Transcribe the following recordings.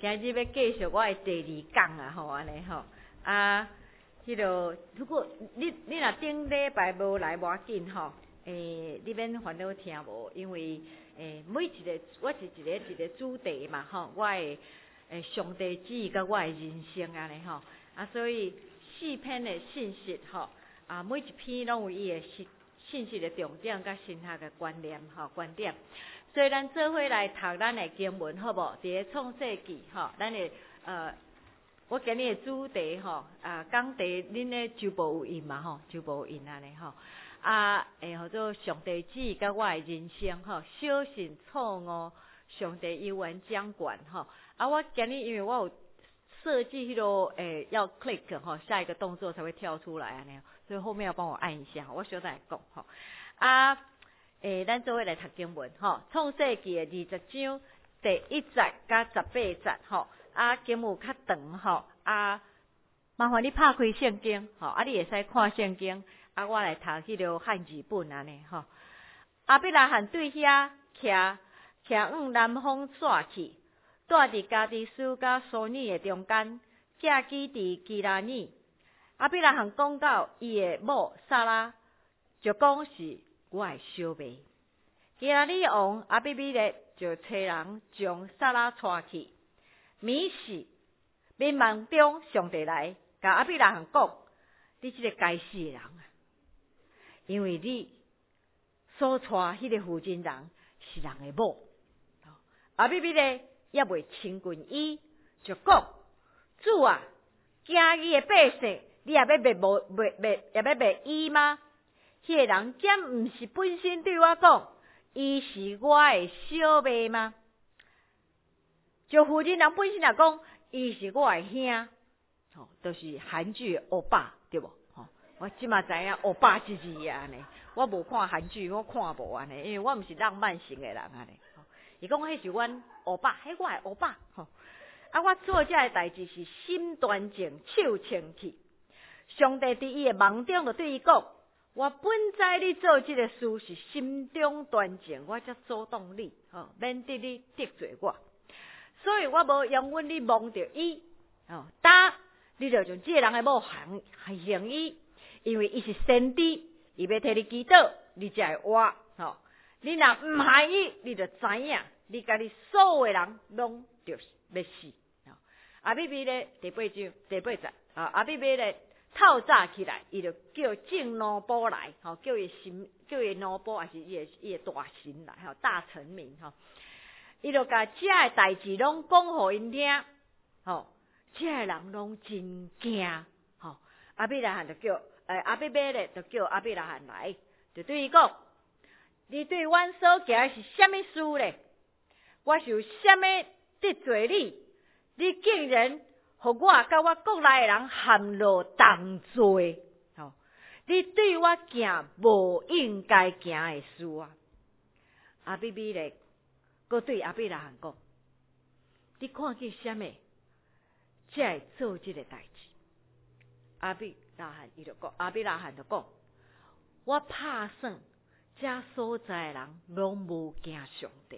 今日要继续我的第2讲啊，吼安尼吼啊，如果你若顶礼拜无来无要紧吼，你免烦恼听无，因为每一个我是一个主题嘛吼，我的上帝旨意甲我的人生安尼吼啊，所以4篇的信息吼啊，每一篇拢有伊的信息的重点甲神学的观念吼观点。所以咱做伙来读咱的经文，好无？伫个创世纪吼，咱的我今日的主题吼讲题恁的周报有印嘛吼，周报有印安尼吼叫做上帝旨意甲我的人生吼，小心错误，上帝幽缘掌管吼我今日因为我有设计迄个要 click 吼，下一个动作才会跳出来安尼，所以后面要帮我按一下，我小等来讲吼咱做伙来读经文吼，创世纪的20章第1节甲18节吼经文较长吼麻烦你拍开圣经吼你会使看圣经我来读迄个汉字本安尼吼。亚伯拉罕对遐徛往南方煞去，住伫加迪斯甲苏尼的中间，寄居伫基拉尼。亚伯拉罕讲到伊的某撒拉，就讲是我的小妹。基拉尼王亚比米勒就找人将撒拉带去，迷死。民梦中上帝来，甲亚比拉罕讲：你这个该死的人啊，因为你所带迄个负责人是人的某。亚比米勒也未亲近伊，就讲：主啊，惊伊的百姓，你也要灭伊吗？迄个人竟毋是本身对我讲，伊是我的小妹吗？就负责人本身来讲，伊是我的兄，就是韩剧的欧巴，对无？我即马知影欧巴之字安尼，我无看韩剧，我看无安尼，因为我毋是浪漫型的人安尼。伊讲迄是阮欧巴，迄我的欧巴我做这个代志是心端正，手清气。上帝伫伊的梦中就对伊讲：我本知你做这个事是心中端正，我才阻挡你，免得你得罪我。所以我无容阮你蒙着伊，你就从这个人的某行伊，因为伊是先知，伊要替你祈祷，你才会活。你若毋害伊，你就知影，你甲你所有的人拢就要死。亚比米勒第8节亚比米勒透早起来，伊就叫正奴仆来，叫伊奴仆，还是伊的大神来，大臣民，伊就甲这的代志拢讲互因听，这的人拢真惊，亚比拉罕就叫亚比米勒就叫亚比拉罕来，就对伊讲：你对阮所行的是什么事咧？我是有什么得罪你？你竟然互我甲我国内的人陷落同罪，你对我行无应该行的事啊！亚比米勒佫对亚比拉罕讲：你看见什么，才会做这个代志？亚比拉罕就讲：我拍算这所在的人拢无惊上帝，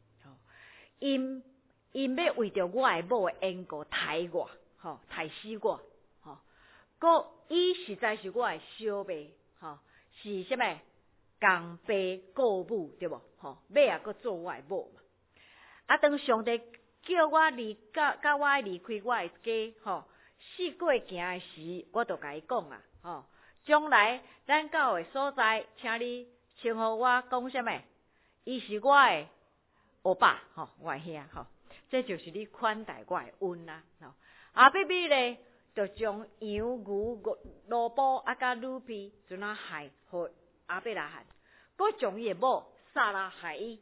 因要为着我的某的缘故害我，害死我，佫伊实在是我的小妹，是什么共爸故母，对无？尾也佫做我的某嘛。当上帝叫我甲我离开我的家，死过行的时，我就甲伊讲将来咱到的所在，请你称呼我讲什么？伊是我的欧巴，我的兄，这就是你款待我的恩啊！亚比米勒就将羊牛萝卜甲乳皮准害互亚比拉罕，佫将伊的某撒拉害伊。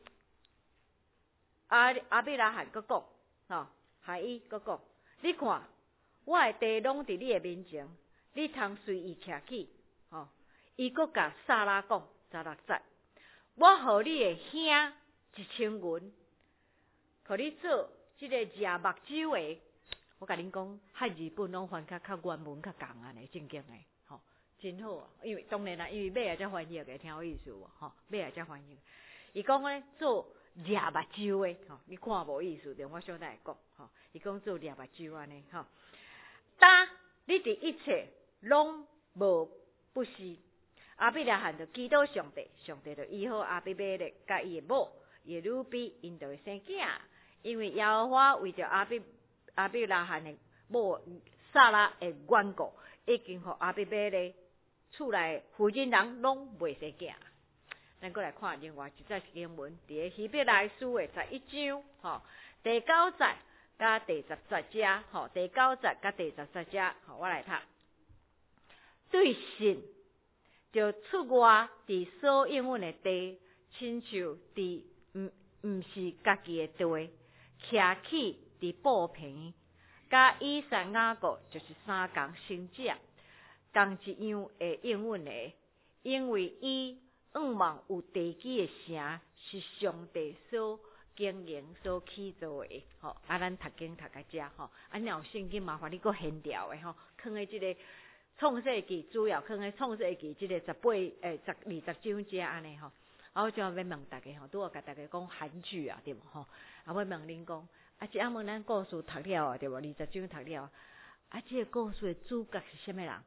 亚比拉罕佫讲，害伊佫讲，你看我的地拢伫你的面前，你通随意徛去。伊佫甲撒拉讲16节，我互你的兄1000银，互你做这个热目睭的。我甲恁讲，汉字本拢翻较原文较共安尼，正经的，真好啊！因为当然啦，因为尾仔才翻译的，听我意思无？尾仔才翻译。伊讲咧做抓目睭的，吼，你看无意思对？我小弟会讲，吼，伊讲做抓目睭安尼，吼，当你伫一切拢无不是。阿必拉罕就祈祷上帝，上帝就医好阿比买勒甲伊的某耶路比，因就会生囝，因为耶和华为着阿必拉罕的某撒拉的缘故，已经互阿比买勒厝内附近人拢未生囝。咱过来看另外一节经文，伫个希伯来书的11章，吼，第9节甲第10节，吼，第9节甲第10节，吼，我来读。对信就出外伫所应允的地，亲像伫毋是家己的地，徛起伫布棚，甲以撒雅各就是3共生者，同一样会应允的，因为伊望有地基的城是上帝所经营、所起造的。吼，咱读经读到这，吼，若有圣经麻烦你搁现调的，吼，放在这个创世纪，主要放在创世纪这个20章这安尼吼。我就要问大家吼，拄好甲大家讲韩剧啊，对无吼？我问恁讲，一下问咱故事读了啊，对无？20章读了，这个故事的主角是什么人？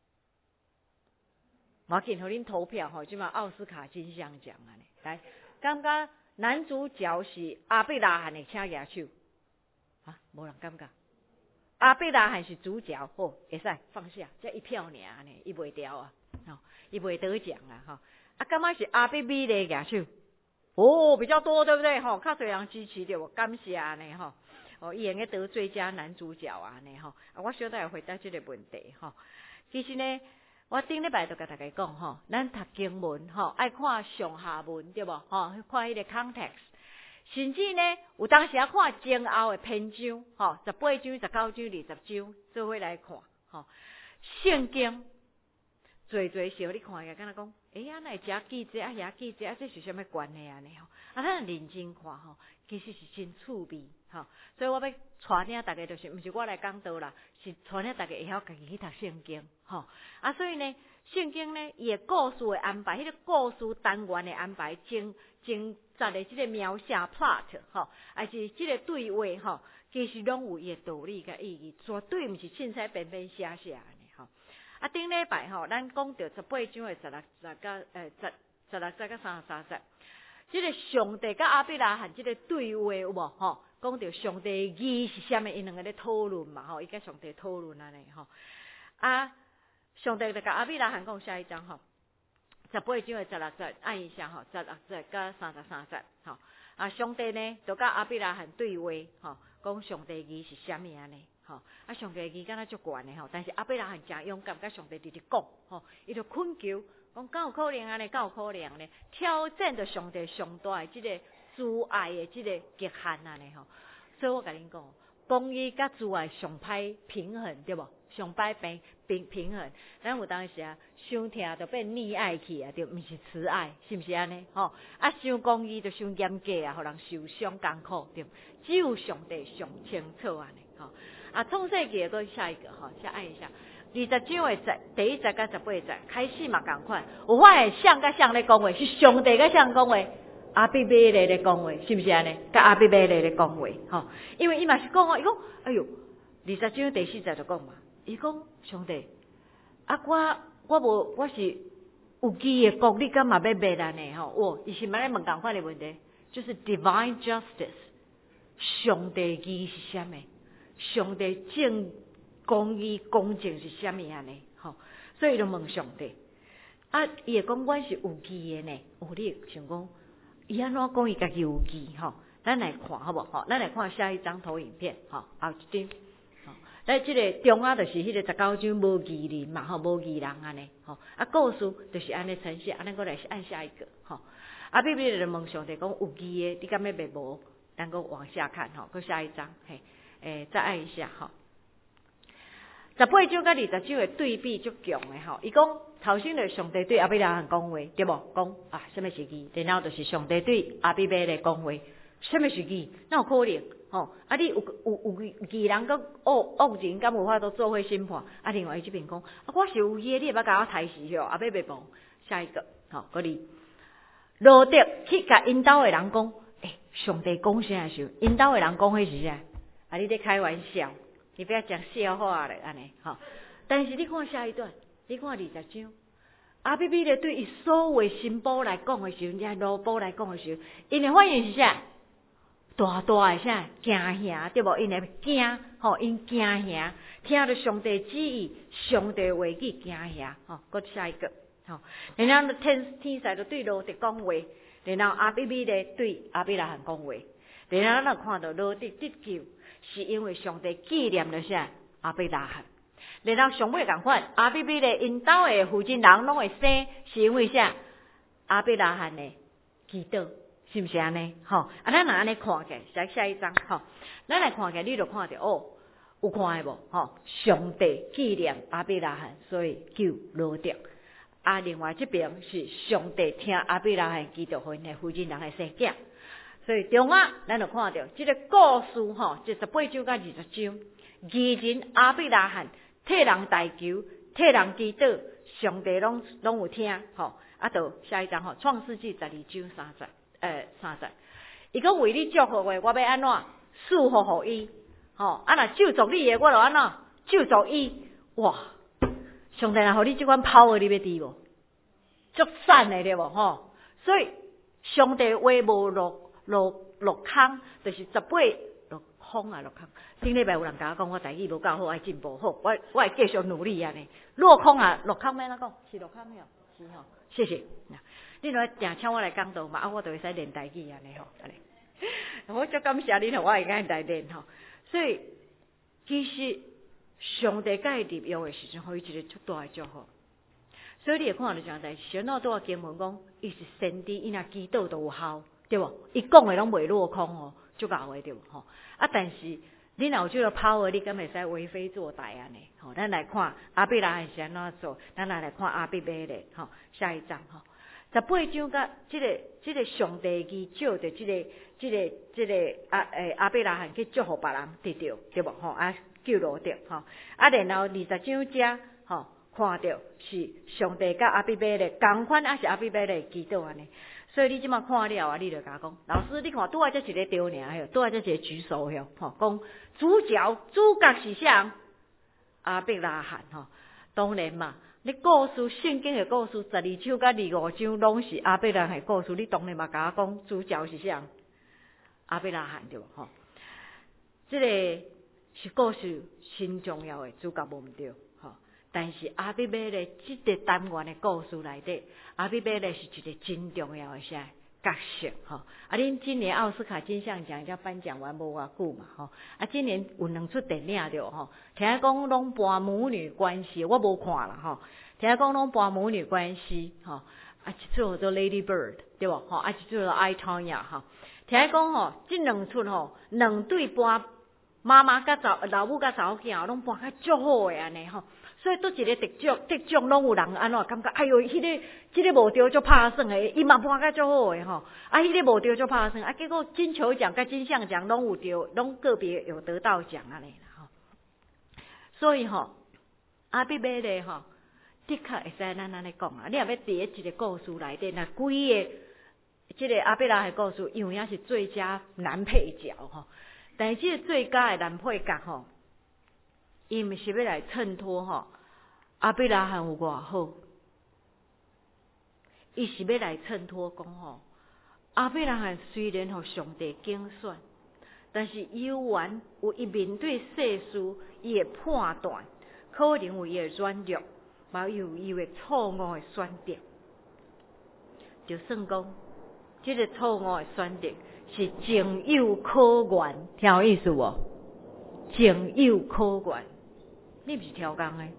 我紧互恁投票吼，即嘛奥斯卡金像奖安尼。来，感觉男主角是阿必拉罕的请举手。啊，无人感觉。阿必拉罕是主角，好，会使放下，这一票尔安尼，伊袂掉啊，吼，伊袂得奖啊，吼。感觉是阿必米勒举手。哦，比较多，对不对？吼，较侪人支持着，感谢安尼吼。哦，伊用个得最佳男主角安尼吼。我小弟回答这个问题吼。其实呢，我顶礼拜就甲大家讲吼，咱读经文吼，爱看上下文对无？吼，看迄个 context， 甚至呢，有当时啊看前后的篇章，吼，18章、19章、20章，做伙来看，吼，圣经。最时候你看个，敢若讲，哪遮记者啊，遐记者啊，这是啥物关系安尼吼？咱认真看吼，其实是真趣味吼。所以我要带领大家，就是毋是我来讲道啦，是带领大家会晓家己去读圣经吼。所以呢，圣经呢，伊的故事的安排，迄个故事单元的安排，真杂的即个描写 plot 吼，还是即个对话吼，其实拢有伊的道理甲意义，绝对毋是凊彩便便写安尼吼。顶礼拜吼，咱讲到18章的16节甲16节甲33节，即个上帝甲阿必拉罕即个对话有无吼？讲到上帝的义是啥物？因两个咧讨论嘛吼，伊甲上帝讨论安尼吼。上帝就甲阿必拉罕讲下一章吼，18章的16节，按一下吼，16节甲33节吼。上帝呢就甲阿必拉罕对话吼，讲上帝的义是啥物安尼？吼，上帝义敢若足悬的吼，但是阿必拉罕真勇敢，甲上帝直直讲吼，伊就恳求，讲敢有可能安尼，敢有可能呢？挑战着上帝上大的即个慈爱的即个极限安尼吼。所以我甲恁讲，公义甲慈爱上歹平衡对无？上歹平衡，咱有当时啊，伤疼就变溺爱去啊，就毋是慈爱，是毋是安尼？吼，伤公义就伤严格啊，互人受伤艰苦对。只有上帝上清楚安尼吼。创世纪个下一个哈，先按一下。20章的第1节甲18节开始嘛，共款。有法会像甲像咧讲话，是上帝甲像讲话，阿必买勒咧讲话，是毋是安尼？甲阿必买勒咧讲话，吼。因为伊嘛是讲伊讲，哎哟，20章第4节就讲嘛，伊讲上帝，我是有义的国，你敢嘛要买安尼吼？伊是嘛咧问共款的问题，就是 divine justice， 上帝义是啥物？上帝正公义公正是啥物安尼？吼，所以就问上帝。伊会讲阮是有义的呢。你想讲，伊安怎讲伊家己有义？吼，咱来看好无？吼，咱来看下一张投影片。吼，后一张。吼，来即个中就是迄个19章无义人嘛，吼，无义人安尼。吼，故事就是安尼呈现。咱过来是按下一个。吼，比比就问上帝讲有义的，你敢要袂无？咱个往下看。吼，搁下一张。嘿。再按一下哈。18章甲20章的对比足强的吼，伊讲头先就上帝对阿必拉罕讲话，对无？讲什么是义？然后就是上帝对阿必买勒讲话，什么是义？哪有可能？吼，你有义人甲恶人，敢有法度做伙审判？另外伊这边讲，我是有义的，你会甲我杀死吼？买无？下一个，好，嗰里罗德去甲因兜的人讲。 上帝讲啥时候，因兜的人讲迄是啥？啊，你在开玩笑，你不要讲笑话咧，安尼吼。但是你看下一段，你看20章，阿比比咧对伊所有新妇来讲的时候，人家老婆来讲的时候，因的反应是啥？大大的啥？惊吓，对无？因会惊，吼，因惊吓，听到上帝旨意、上帝话语惊吓，吼，搁下一个，吼，然后天使就对罗得讲话，然后阿比比咧对阿比拉罕讲话，然后咱看到罗得得救，是因为上帝纪念了啥？阿比拉罕。然后上尾共款，阿比比咧因兜的附近人拢会生，是因为啥？阿比拉罕的祈祷。是不是安尼？吼，咱若安尼看起来，下一章，吼，咱来看起来，你就看到哦，有看的无？吼，上帝纪念阿比拉罕，所以救罗得。啊，另外这边是上帝听阿比拉罕祈祷，互因的附近人的生囝。所以中啊，咱就看到这个故事，吼，这18章到20章，义人阿比拉罕替人代求，替人祈祷，上帝拢有听，吼。啊，到下一章吼，创世纪12章30，伊讲为你祝福的，我要安怎祝福互伊？吼，啊，若咒诅你的，我就安怎咒诅伊？哇！上帝若互你即款power，你要知无？足赞的对无？吼，所以上帝话无落空，就是18落空啊，落空。顶礼拜有人甲我讲，我台语无够好，爱进步好，我会继续努力安尼。落空啊，落空要安怎讲？是落空了，是吼。谢谢。你若定请我来讲道嘛，啊，我就会使练台语安尼吼，安尼。我足感谢你，我会甲来练吼。所以其实上帝甲伊立约的时阵，互伊一个足大的祝福。所以你会看到这样代志，小脑多经文讲，伊是先知，伊若祈祷都有效，对无？伊讲的拢袂落空哦，足够的对无？吼。啊，但是你若有这个 power， 你敢会使为非作歹安尼？吼，咱来看阿比拉罕是安怎做，咱来看阿比米勒，吼，下一章吼。18章甲这个上帝去照着这个阿比拉罕去祝福别人得到，对无？吼，啊救罗得，吼，啊然后20章遮，吼，看到是上帝甲阿比米勒同款，还是阿比米勒祈祷安尼。所以你即马看了啊，你就甲讲，老师，你看拄啊这一个丢尔，拄啊这一个举手哟，吼，讲主角是啥？阿比拉罕，吼，当然嘛。你故事圣经的故事12章到25章拢是阿比拉罕的故事，你当然嘛甲我讲主角是啥？阿比拉罕对无？吼，这个是故事真重要的主角无毋对，吼。但是阿比米勒这个单元的故事内底，阿比米勒是一个真重要的啥角色，吼。啊，恁今年奥斯卡金像奖才颁奖完无偌久嘛，吼。啊，今年有2出电影着，吼。听讲拢播母女关系，我无看啦，吼。听讲拢播母女关系，吼。啊，一出叫做 Lady Bird， 对无？吼，啊，一出叫做 I Tonya， 吼。听讲吼，这2出吼，2对播妈妈甲老母甲查某囝拢播较足好诶安尼吼。所以拄一个得奖拢有人安怎感觉？哎哟，这个无对足拍算诶，伊嘛播较足好诶吼。啊，这个无对足拍算，啊，结果金球奖甲金像奖拢有对，拢个别有得到奖安尼啦吼。所以吼，阿比米勒吼，的确会使咱安尼讲啊。你若要伫一个故事内底，那规个这个阿比拉的故事，因为也是最佳男配角吼。但是这个最佳的男配角吼，伊毋是要来衬托吼阿比拉罕有偌好，伊是要来衬托讲吼阿比拉罕虽然互上帝拣选，但是有缘有伊面对世事伊的判断，可能有伊的软弱，嘛有伊的错误的选择。就算讲这个错误的选择是情有可原，听有意思无？情有可原，你毋是挑工的，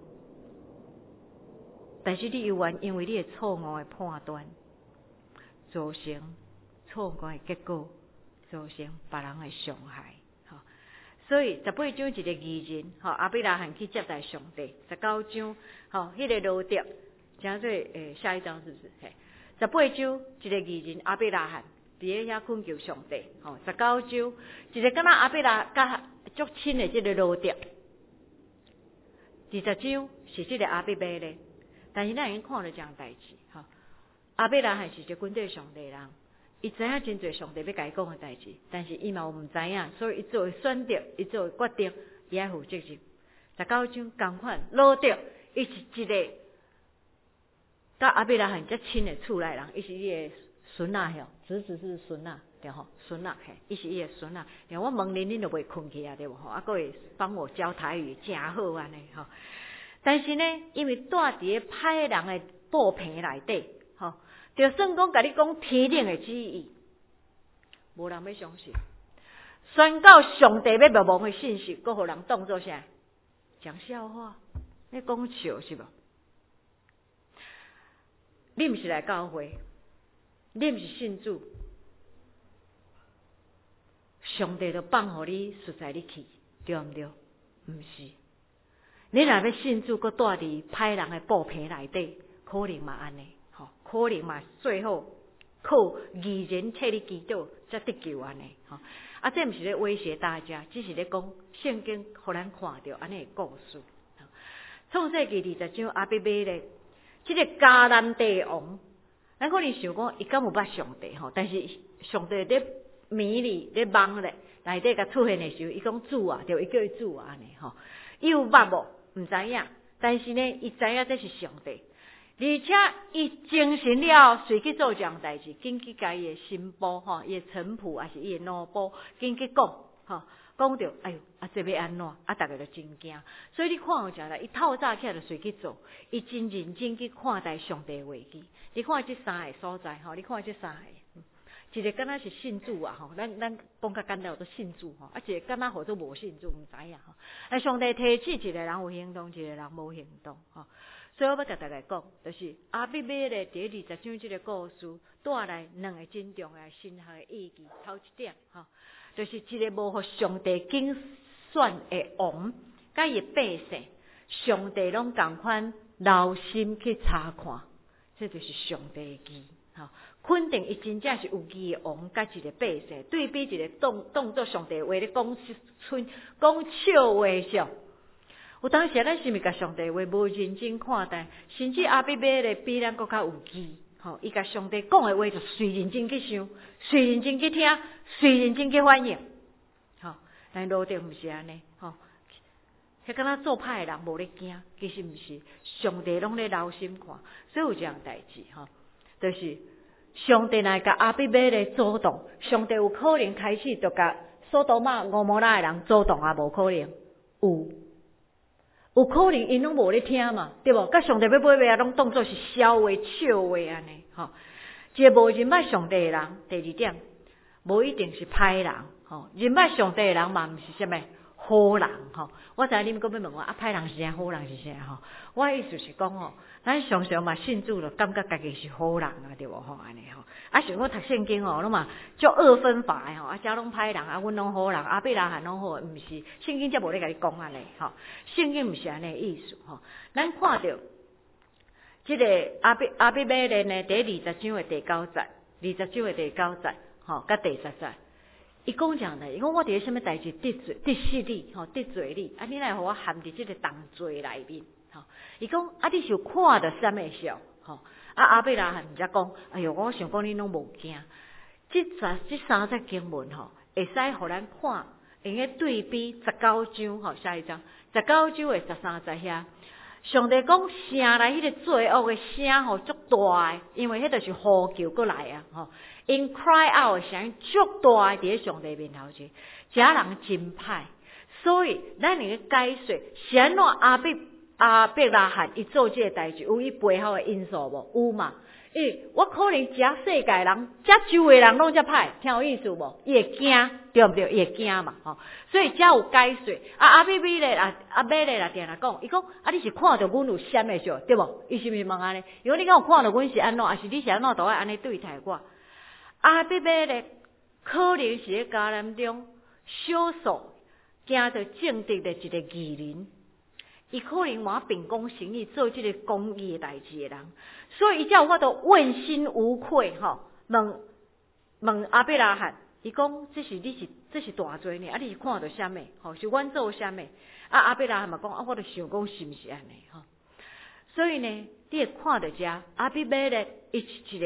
但是你有缘因为你的错误的判断，造成错误的结果，造成别人的伤害。吼，所以18章一个义人，吼，阿比拉罕去接待上帝。19章，吼，迄个罗得，诚做下一章是不是？嘿，18章一个义人阿比拉罕。伫咧遐困求上帝，吼，19章一个敢若阿比拉甲足亲的即个罗得，20章是即个阿比米勒，但是咱已经看了这样代志，吼，阿比拉罕是一个军队上帝人， 伊知影真侪上帝要甲伊讲的代志，但是伊嘛有毋知影，所以伊做选择，伊做决定，伊爱负责任。19章同款，罗得伊是一个甲亚伯拉罕遮亲的厝内人，伊是伊的孙仔吼，侄子是孙仔对吼，孙仔嘿，伊是伊的孙仔。然后我问恁就袂困去啊，对无吼？啊，佫会帮我教台语，真好安尼吼。但是呢，因为住伫个歹人的布棚内底，吼，就算讲甲你讲天顶的旨意，无人要相信。宣告上帝要灭亡的信息，佫互人当作啥？讲笑话，你讲笑是无？你毋是来教会，你毋是信主，上帝就放互你实在你去，对毋对？毋是。你若要信主，佫住伫歹人的布棚内底，可能嘛安尼，吼，可能嘛最后靠义人替你祈祷才得救安尼，吼。啊，这毋是咧威胁大家，只是咧讲圣经，互咱看到安尼的故事。创世纪20章亚伯玛咧，这个迦南地王，咱可能想讲伊敢有捌上帝吼，但是上帝咧迷里咧梦咧内底甲出现的时候，伊讲主啊，就伊叫伊主啊安尼吼，伊有捌无？毋知影，但是呢，伊知影这是上帝，而且伊精神了，随去做这样代志，紧去甲伊的新妇吼，伊的臣仆还是伊的奴仆，紧去讲吼，讲着哎哟，啊这要安怎？啊大家就真惊，所以你看有啥啦？伊透早起来就随去做，伊真认真去看待上帝的话语。你看这三个所在吼，你看这三个。一个敢若是信主啊吼，咱讲较简单叫做信主吼，啊一个敢若或者无信主，毋知影吼。啊上帝提起一个人有行动，一个人无行动吼。所以我要甲大家讲，就是亚伯玛咧第20章这个故事带来两个真重要神学的意义。头一点吼，就是一个无互上帝拣选的王，甲伊的百姓，上帝拢共款留心去查看，这就是上帝的义吼。肯定伊真正是有义的王，甲一个百姓，对比一个当作上帝话咧讲笑话上。有当时咱是毋是甲上帝话无认真看待，甚至亚伯玛咧比咱更较有义，吼，伊甲上帝讲的话就随认真去想，随认真去听，随认真去反应，吼。但罗得毋是安尼，吼，迄敢若做歹的人无咧惊，其实毋是，上帝拢咧留心看，所以有这样代志，吼，就是。上帝来甲亚伯玛咧阻挡，上帝有可能开始就甲索多玛、蛾摩拉的人阻挡啊？无可能，有可能因拢无咧听嘛，对无？甲上帝要买卖拢当作是笑话、笑话安尼，吼。一个无认捌上帝的人，第二点，无一定是歹人，吼。认捌上帝的人嘛，毋是啥物好人，吼。我知影你们搁要问我啊，歹人是啥，好人是啥，吼。我的意思是讲吼，咱常常嘛信主了，感觉家己是好人啊，对无吼安尼吼。啊，像我读圣经吼，拢嘛足二分法的吼，啊，遮拢歹人，啊，阮拢好人，亚伯拉罕拢好，毋是圣经则无咧甲你讲安尼吼，圣经毋是安尼意思吼。咱看到即个亚伯玛咧呢，第20章的第9节，20章的第9节，吼，甲第10节。伊讲讲呢，伊讲我伫什么代志得失你，吼得罪你，啊你来互我陷伫即个重罪内面，吼。伊讲啊，你是有看到什么时候，吼？啊亚伯拉罕则讲，哎哟，我想讲你拢无惊。这三节经文吼，会使互咱看，用个对比19章吼，下一章19章的13节遐。上帝讲声来，迄个罪恶的声吼足大的，因为迄就是呼求过来啊，吼。因 cry out 的声足大的，伫咧上帝面头前，这人真歹。所以咱用个解说，是安怎亚伯拉罕伊做这个代志，有伊背后的因素无？有嘛？我可能遮世界人，遮周围人拢遮歹，听有意思无？伊会惊，对不对？伊会惊嘛，吼。所以遮有解说。亚伯玛咧啦，定来讲，伊讲啊，你是看到阮有闪的时候，对无？伊是毋是问安尼？如果你讲有看到阮是安怎，还是你是安怎都爱安尼对待我？亚伯玛咧，可能是咧迦南中少数行着正直的一个义人。伊可能满秉公行义，做这个公义的代志的人，所以伊才有法度问心无愧吼。问亚伯拉罕，伊讲这是大罪呢，啊你是看到啥物？吼，是阮做啥物？啊亚伯拉罕嘛讲啊，我著想讲是毋是安尼吼。所以呢，你会看到遮亚伯玛咧，伊是一个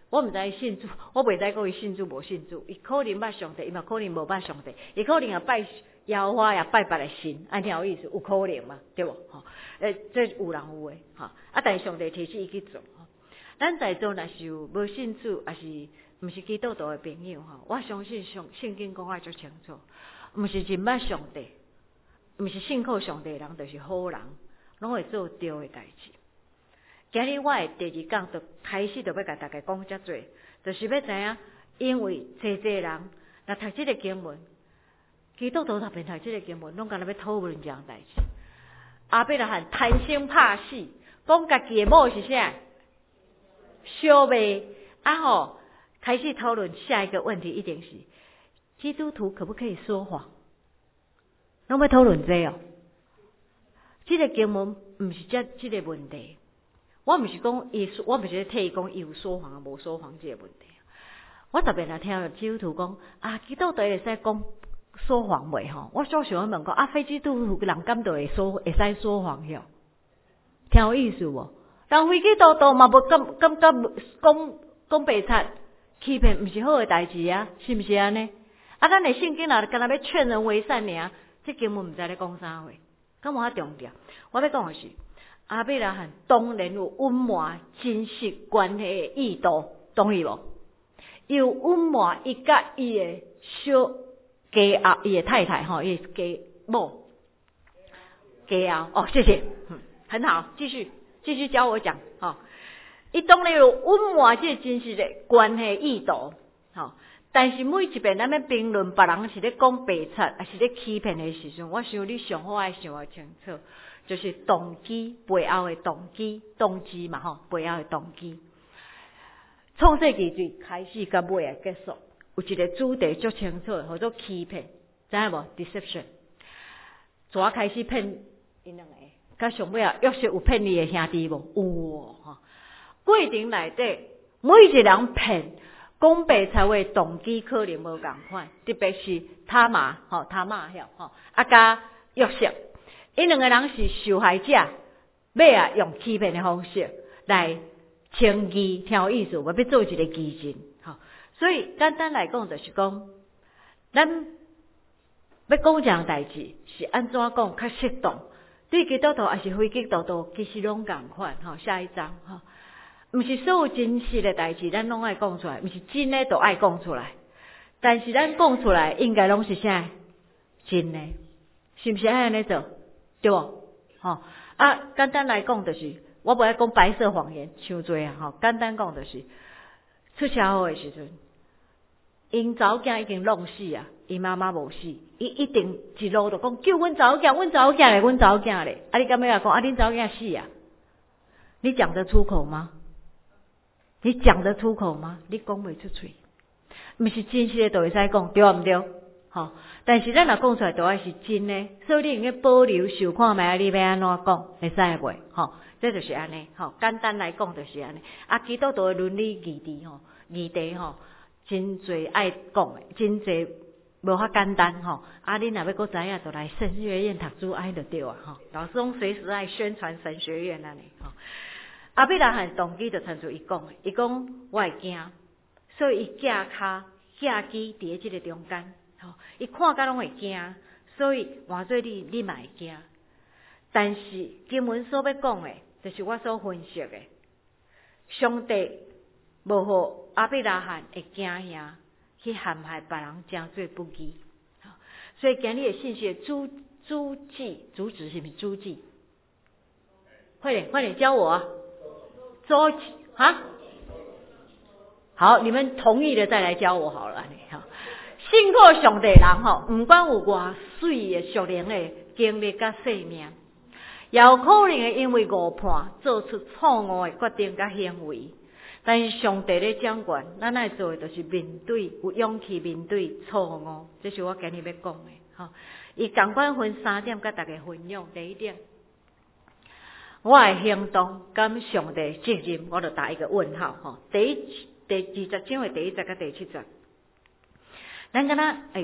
我毋知信主，我袂知讲伊信主无信主，伊可能捌上帝，伊嘛可能无捌上帝，伊可能也拜妖花也拜别个神，安听有意思，有可能嘛，对无？吼，这有人有诶，吼，但是上帝提示伊去做。咱在座若是有无信主，也是毋是基督徒诶朋友吼，我相信圣经讲啊足清楚，毋是认捌上帝，毋是信靠上帝诶人，就是好人，拢会做对诶代志。今日我诶第二讲就开始就要甲大家讲遮多，就是要知影，因为济人若读即个经文，基督徒特别读即个经文，拢敢若要讨论这样代志。亚伯拉罕贪生怕死，讲家己诶某是啥？小妹吼，开始讨论下一个问题，一定是基督徒可不可以说谎？拢要讨论这哦。这个经文毋是这个问题，我毋是讲我毋是咧替伊讲伊有说谎啊无说谎这个问题。我特别来听到基督徒讲基督徒会使讲说谎袂吼？我所想问讲非基督徒人敢都会使说谎哟？听有意思无？人非基督徒嘛无感讲白贼欺骗，毋是好诶代志啊，是毋是安尼？咱诶圣经若敢若要劝人为善尔，这经文毋知咧讲啥话，敢无遐重要？我要讲诶是，亚伯拉罕当然有隐瞒真实关系诶意图，同意无？有隐瞒伊甲伊诶小家后，伊诶太太吼，伊家某家后。谢谢，很好，继续教我讲哈。伊当然有隐瞒这真实的关系意图，哈。但是每一遍咱要评论别人是咧讲白贼，还是咧欺骗的时阵，我想你上好爱想要清楚，就是动机背后的动机嘛吼，背后的动机。创世纪最开始甲尾啊结束，有一个主题足清楚，叫做欺骗，知影无 ？deception。怎开始骗因两个？甲上尾啊，约瑟有骗你的兄弟无？有吼。过程内底，每一个人骗讲白贼话动机可能无共款，特别是他玛晓吼，甲约瑟，因两个人是受害者，要用欺骗的方式来称义，听有意思，我要做一个义人，吼。所以简单来讲，就是讲，咱要讲这样代志是安怎讲较适当。对基督徒还是非基督徒，其实拢共款吼。下一章吼，毋是所有真实的代志，咱拢爱讲出来，毋是真的都爱讲出来。但是咱讲出来，应该拢是啥？真的，是毋是爱安尼做？对无？吼简单来讲，就是我无爱讲白色谎言，伤多啊吼。简单讲，就是出社会的时阵，因查某囝已经弄死啊，伊妈妈无死，伊一定一路就讲叫阮查某囝，阮查某囝咧，阮查某囝咧。你敢要讲恁查某囝死啊？你讲得出口吗？你讲得出口吗？你讲袂出嘴，毋是真实的都会使讲，对毋对？吼，但是咱若讲出来，都爱是真的，所以你应该保留受看卖，你要安怎讲，会使袂？吼，这就是安尼。吼，简单来讲就是安尼。基督徒的伦理议题吼。真侪爱讲诶，真侪无遐简单吼。恁若要搁知影，就来神学院读书爱就对啊吼。老师拢随时爱宣传神学院安尼吼。亚伯拉罕动机就参照伊讲诶，伊讲我会惊，所以伊架基伫咧即个中间吼。伊看甲拢会惊，所以换做你嘛会惊。但是经文所要讲诶，就是我所分析诶，上帝无互亚伯拉罕会惊吓去陷害别人，真做不义。所以今日的信息主旨是毋是主旨？快点教我啊！好，你们同意了再来教我好了。信靠上帝人吼，毋管有偌水的属灵的经历甲性命，也有可能会因为误判做出错误的决定甲行为。但是上帝咧掌权，咱爱做的就是面对，有勇气面对错误，这是我今日要讲的。吼，伊共款分3点，甲大家分享。第一点，我的行动跟上帝责任，我就打一个问号。吼，第20章的第1节甲第7节，咱敢若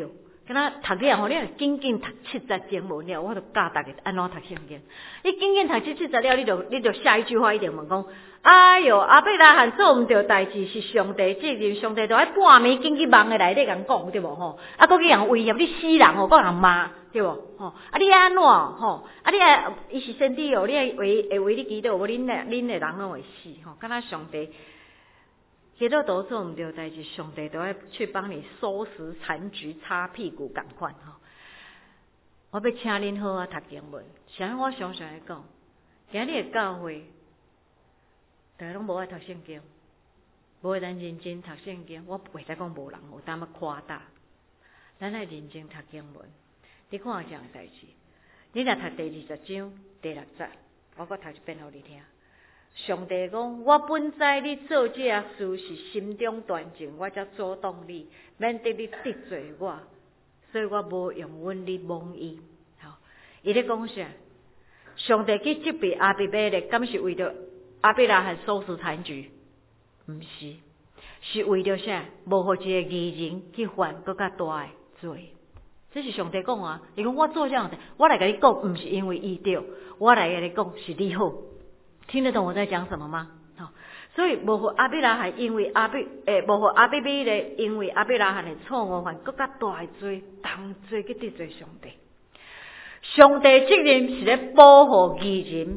敢若读了吼，你若紧紧读70经文了，我就教大家安怎读圣经。你紧紧读70了，你就下一句话一定问讲：哎哟，阿伯拉罕做毋着代志是上帝责任，上帝就爱半暝紧去梦的内底甲讲对无吼？啊，搁去人威胁你死人吼，搁人骂对无吼？啊，你安怎吼？啊，你爱伊是先知哦，你爱会你祈祷，无恁的人拢会死吼。敢若上帝。基督徒做毋对代志，上帝都要去帮你收拾残局、擦屁股共款吼。我要请恁好啊读经文，像我常常会讲，今日的教会，大家拢无爱读圣经，无会咱认真读圣经。我袂使讲无人有当要夸大，咱爱认真读经文。你看有这样代志，你若读第20章第6节，我搁读一遍互你听。上帝讲：我本知你做这事是心中端正，我才阻挡你，免得你得罪我，所以我无用阮你蒙伊。好，伊咧讲啥？上帝去责备阿比买咧，敢是为着阿比拉罕收拾残局？毋是，是为着啥？无互一个义人去犯更较大的罪。这是上帝讲啊！伊讲我做这样的，我来甲你讲，毋是因为伊对，我来甲你讲是你好。听得懂我在讲什么吗？好，所以无互阿比拉罕因为无互阿比比咧，因为阿比拉罕的错误犯更较大的罪，同罪去得罪上帝。上帝责任是咧保护义人，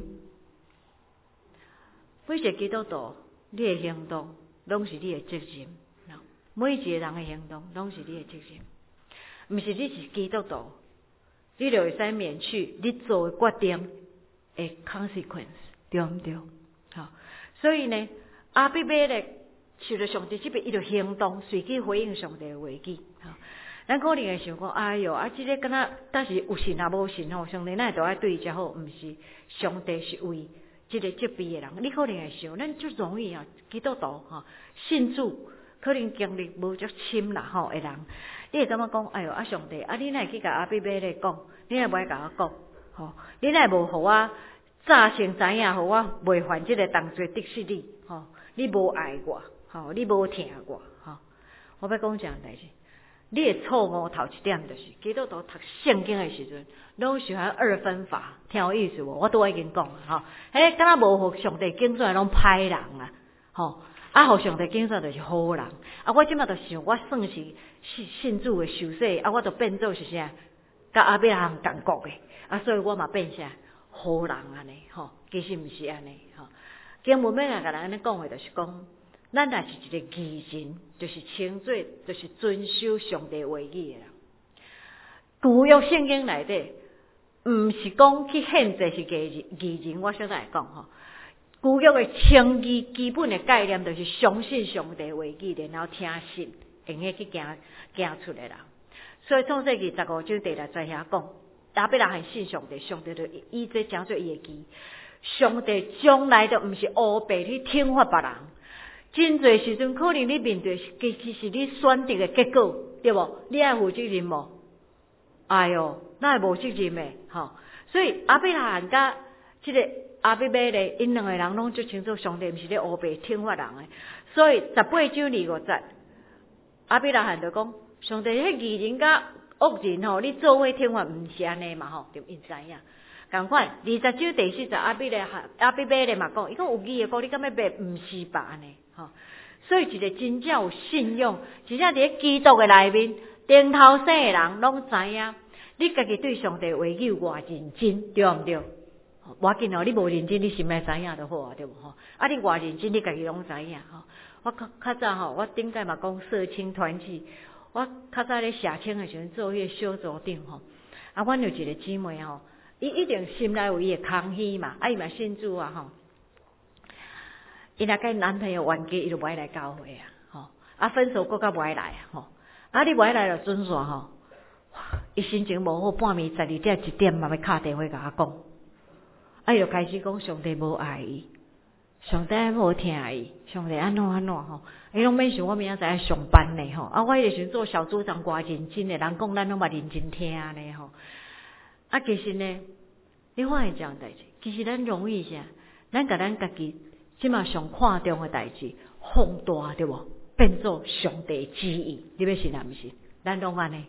每一个基督徒，你的行动拢是你的责任。每一个人的行动拢是你的责任，毋是你是基督徒，你就会使免去你做的决定的 consequence。对毋对？好，所以呢，阿比买咧受到上帝这边，伊就行动，随即回应上帝的话语。好，咱可能会想讲，哎哟，这个敢若但是有信也无信吼，上帝哪会都爱对伊才好？毋是，上帝是为这个责备的人。你可能会想，咱就容易啊，基督徒吼，信主可能经历无足深啦吼的人，你会感觉讲，哎哟，上帝，你哪会去甲阿比买咧讲？你哪会甲我讲？吼，你哪会无互我？早先知影，互我袂犯这个同罪得失你，吼，你无爱我，吼，你无疼我，吼，我要讲这样代志。你的错误头一点就是，基督徒读圣经的时阵，拢喜欢二分法，听有意思无？我都已经讲了，吼，迄敢若无互上帝拣选拢歹人啊，吼，互上帝拣选就是好人。我即马就想，我算是信主的受洗，我就变做是啥？甲阿伯人共国的，所以我嘛变啥？好人安尼吼，其实毋是安尼吼。经文要甲咱安尼讲的，就是讲，咱若是一个义人，就是称做，就是遵守上帝话语的人。旧约圣经内底，毋是讲去限制是义人，我稍来讲吼。旧约的称义基本的概念，就是相信上帝话语，然后听信，用个去行出来啦。所以创世纪15章第6节遐讲。阿伯拉罕信上帝，上帝就以这讲做伊的基。上帝从来都毋是乌白去听发别人，真侪时阵可能你面对其实你选择的结果，对无？你爱负责任无？哎哟，那会无责任的吼。所以阿伯拉罕甲这个阿比买咧，因两个人拢就清楚上帝毋是咧乌白听发人的。所以18章25节，阿伯拉罕就讲，上帝迄义人甲恶人吼，你做伙听法毋是安尼嘛吼，对因知影。共款20章第4节，阿比买咧嘛讲，伊讲有义的讲，你敢要买毋是吧安尼吼。所以一个真正有信用，真正伫基督的内面，顶头生的人拢知影，你家己对上帝话语偌认真，对毋对？我紧哦，你无认真，你心内知影就好啊，对无吼？你偌认真，你家己拢知影吼。我较早吼，我顶届嘛讲社青团契。我较早咧社青的时阵做迄个小组长吼，阮有一个姊妹吼，伊一定心内有伊的空虚嘛，伊嘛信主啊吼，伊若甲男朋友冤家，伊就无爱来教会啊，吼，分手搁较无爱来啊，吼，你无爱来就准煞吼，伊心情无好，半暝12点1点嘛要敲电话甲我讲，就开始讲上帝无爱伊。上帝无听伊，上帝安怎吼？伊拢免想我明仔载上班呢吼。我迄个时阵做小组长偌认真的，人讲咱拢嘛认真听呢吼。其实呢，你看现这样代志，其实咱容易啥？咱甲咱家己即马上看重的代志放大对无？变做上帝旨意，你要信啊？毋是？咱拢安尼，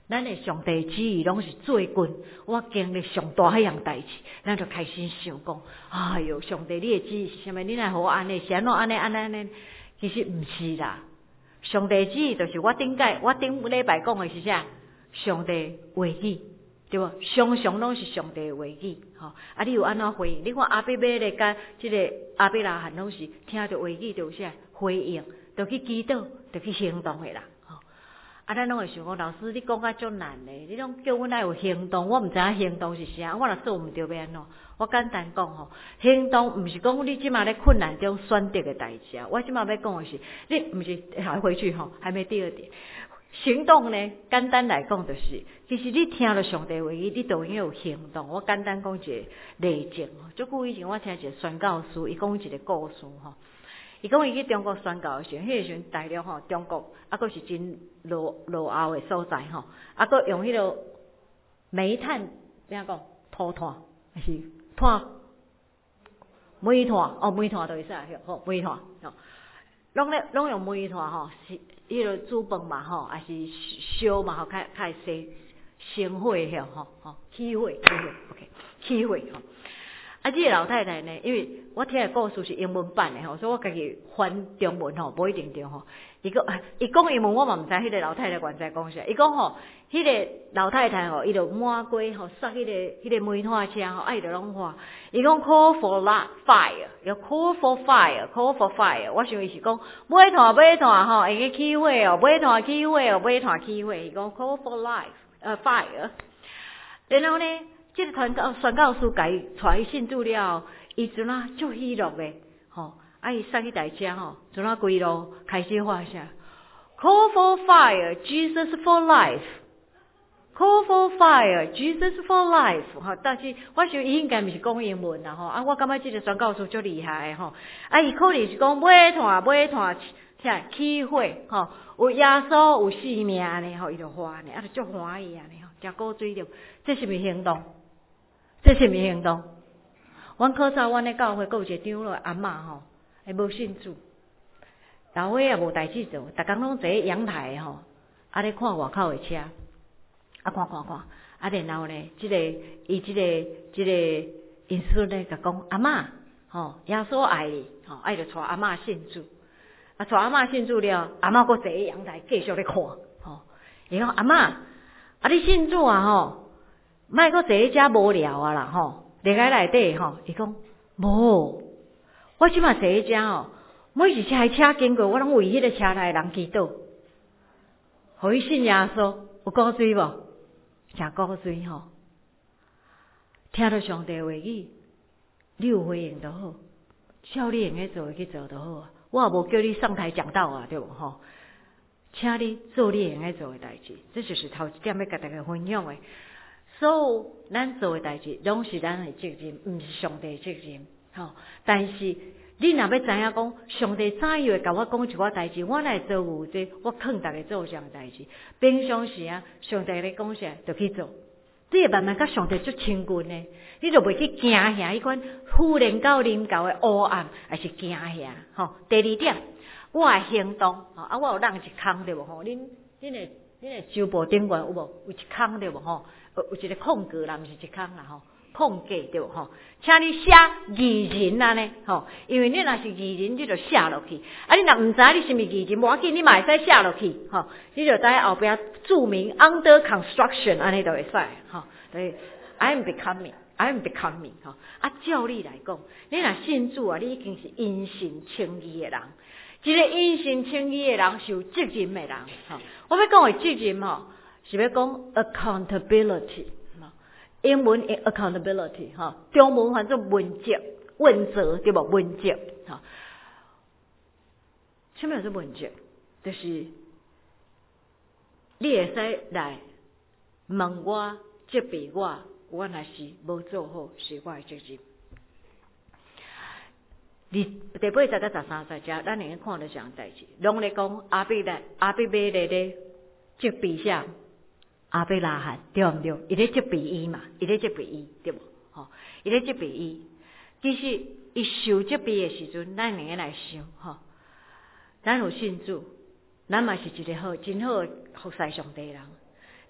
咱的上帝旨意拢是做君，我经历上大迄样代志，咱就开始想讲，哎哟，上帝你的旨意是啥物？你若互我安尼，是安怎安尼安尼安尼？其实毋是啦，上帝旨意就是我顶礼拜讲的是啥？上帝话语，对无？常常拢是上帝话语，吼。啊，你有安怎回应？你看阿比买咧，甲即个阿比拉罕拢是听着话语，就有啥回应，就去祈祷，就去行动的啦。啊，咱拢会想讲，老师你讲甲足难诶，你拢叫阮爱有行动，我毋知影行动是啥，我若做毋着要安怎？我简单讲吼，行动毋是讲你即马咧困难中选择诶代志啊。我即马要讲诶是，你毋是还回去吼，还没第二点。行动呢，简单来讲就是，其实你听了上帝话语，你就应该有行动。我简单讲一个例证吼，足久以前我听一个宣教师，伊讲一个故事吼。伊讲伊去中国宣教诶时候，迄个时阵大陆吼，中国啊，佫是真落后诶所在吼，啊，佫用迄个煤炭怎讲土炭还是炭煤炭哦，煤炭就会使吼，煤炭吼，拢用煤炭吼，是迄个煮饭嘛吼，还是烧嘛吼，较会生火吼，起火 ，OK， 起火吼。啊，这个老太太呢，因为我听的故事是英文版的吼，所以我家己翻中文吼，无一定对吼。伊讲英文，我嘛毋知迄个老太太原在讲啥。伊讲吼，迄个老太太吼，伊就满街吼，塞迄个煤炭车吼，啊，伊就拢话，伊讲 call for fire， 要 call for fire，call for fire。我想伊是讲煤炭吼，会去起火哦，煤炭起火哦，煤炭起火。伊讲 call for fire。然后呢？这个宣教师甲伊带伊信主了，伊阵啊足喜乐的，吼，啊伊上去台车吼，阵啊规路开始发啥 ，Call for fire, Jesus for life。Call for fire, Jesus for life。吼，但是我想伊应该毋是讲英文啦，吼，啊，我感觉这个宣教师足厉害的，吼，啊，伊可能是讲煤炭啥起火，吼，有耶稣有性命呢，吼，伊就欢呢，啊，就足欢喜安尼吼，食果水着，这是毋是行动？这是毋是行动？阮考察阮咧教会，阁有一个长老阿嬷吼，会无信主，老伙也无代志做，逐工拢坐喺阳台吼，啊咧看外口的车，啊看，啊然后呢，即个因孙咧甲讲阿嬷，吼，耶稣爱你，吼，爱就带阿嬷信主，啊带阿嬷信主了，阿嬷阁坐喺阳台继续咧看，吼，伊讲阿嬷，啊你信主啊吼。莫阁坐喺遮无聊啊啦吼，入来内底吼，伊讲无，我即马坐喺遮吼，每一台车经过，我拢为迄个车内人祈祷，互伊信耶稣，有果水无？食果水吼，听到上帝话语，你有回应就好，照你用个做去做就好啊。我也无叫你上台讲道啊，对无吼？请你做你用个做的代志，这就是头一点要甲大家分享的。所有咱做的代志，拢是咱的责任，毋是上帝的责任。吼，但是你若要知影讲，上帝早已会甲我讲一寡代志，我来做有这，我劝大家做这样代志。平常时啊，上帝咧讲啥就去做。你会慢慢甲上帝足亲近呢，你就袂去惊吓迄款忽然到临到的黑暗，还是惊吓。吼，第二点，我的行动，啊，我有让一空对无？吼，恁的周报顶悬有无？有一空对无？吼。有一个空格啦，毋是一空啦吼，空格对无吼？请你写艺人啊呢吼，因为你若是艺人，你就写落去。啊，你若毋知你是毋是艺人，无要紧，你嘛会使写落去吼。你就在后壁注明 under construction 安尼就会使吼。对 ，I am becoming 吼。啊，照理来讲，你若信主啊，你已经是因信称义的人。一个因信称义的人是有责任的人吼。我要讲的责任吼。是要讲 accountability， 英文 accountability 哈，中文翻做问责对无？问责哈，什么是问责？就是你会使来问我、责备我若是无做好，是我的责任。第8节到13节，咱会看到这样代志，拢咧讲阿比买咧责备啥？阿比拉罕对毋对？伊咧责备伊嘛，伊咧责备伊对无？吼，伊咧责备伊。其实伊受责备的时阵，咱会来想吼，咱有信主，咱嘛是一个真好服侍上帝人。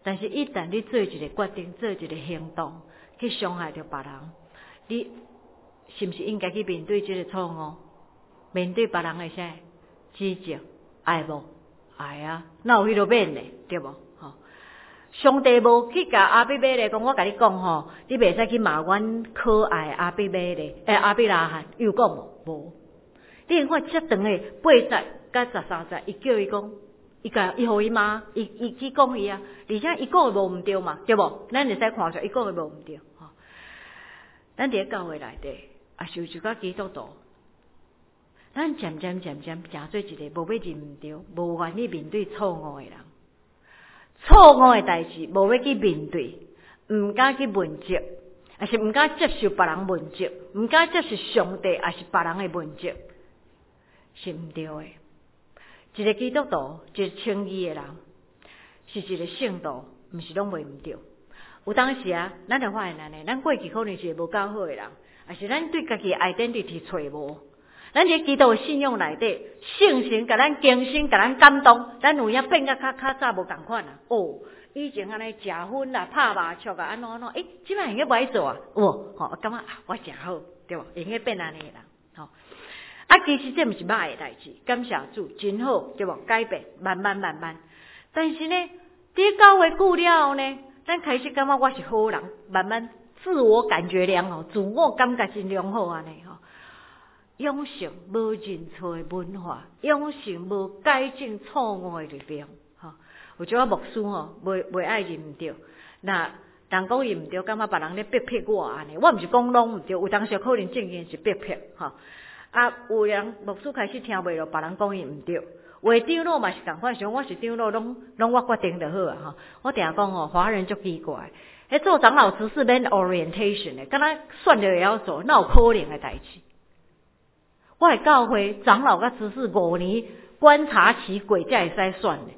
但是一旦你做一个决定，做一个行动，去伤害到别人，你是不是应该去面对这个错误？面对别人的啥指责，爱无？爱啊，哪有迄落免的，对无？上帝无去甲阿比买咧，讲我甲你讲吼，你袂使去骂阮可爱阿比买咧，阿比拉罕有讲无？你看遮长诶8岁甲13岁，伊叫伊讲，伊互伊妈，伊去讲伊啊，而且伊讲诶无毋对嘛，对无？咱会使看出伊讲诶无毋对。咱伫咧教会内底，也是就甲基督徒，咱渐渐成做一个无要认毋对、无愿意面对错误诶人。错误诶代志无要去面对，毋敢去问责，也是毋敢接受别人问责，毋敢接受上帝也是别人诶问责，是毋对诶。一个基督徒，一个称义诶人，是一个圣徒，毋是拢袂毋对。有当时啊，咱就发现安尼，咱过去可能是个无够好诶人，也是咱对家己诶 identity 找无。咱伫基督诶信仰内底，圣神甲咱更新，甲咱感动，咱有影变甲较早无共款啊。以前安尼食薰啦、拍麻将啊，安怎，即摆用个歹做啊？感觉我诚好，对无？用个变安尼诶人，其实这毋是歹诶代志，感谢主，真好，对无？改变，慢慢。但是呢，伫教会久了后呢，咱开始感觉我是好人，慢慢自我感觉良好，自我感觉真良好安尼养成无认错的文化，养成无改正错误的力量。有种牧师袂爱认毋对，那人讲认毋对，感觉别人咧逼迫我安尼，我毋是讲拢毋对，有当时可能正经是逼迫有人牧师开始听袂落别人讲伊毋对，话长老嘛是共款，像我是长老，拢我决定就好啊我定讲华人足奇怪，做长老执事免 orientation 的，敢若选了也要做，哪有可能的代志？我的教会长老甲执事5年观察期过才会使选的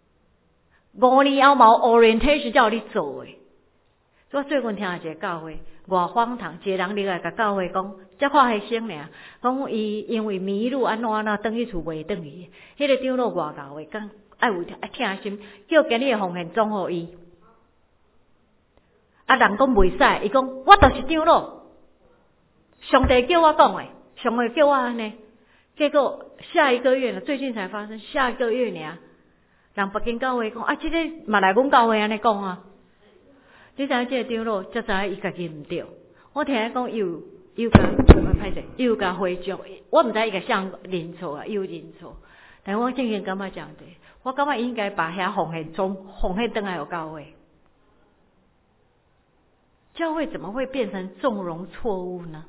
，5年后嘛 orientation 才有你做的。我最近听一个教会外访堂，一个人入来甲教会讲，才看迄生尔，讲伊因为迷路安怎转去厝袂转去，迄个长老外教会讲爱有疼心，叫今日的奉献总互伊。人讲袂使，伊讲我就是长老，上帝叫我讲的。上帝叫我安尼，结果下一个月呢，最近才发生，下一个月呢，人北京教会讲这个嘛来阮教会安尼讲啊，你知影这个长老才知影伊家己毋对，我听伊讲又甲歹势，又甲回转，我毋知伊个啥认错啊，又认错，但我正经感觉这样子，我感觉应该把遐奉献转来有教会，教会怎么会变成纵容错误呢？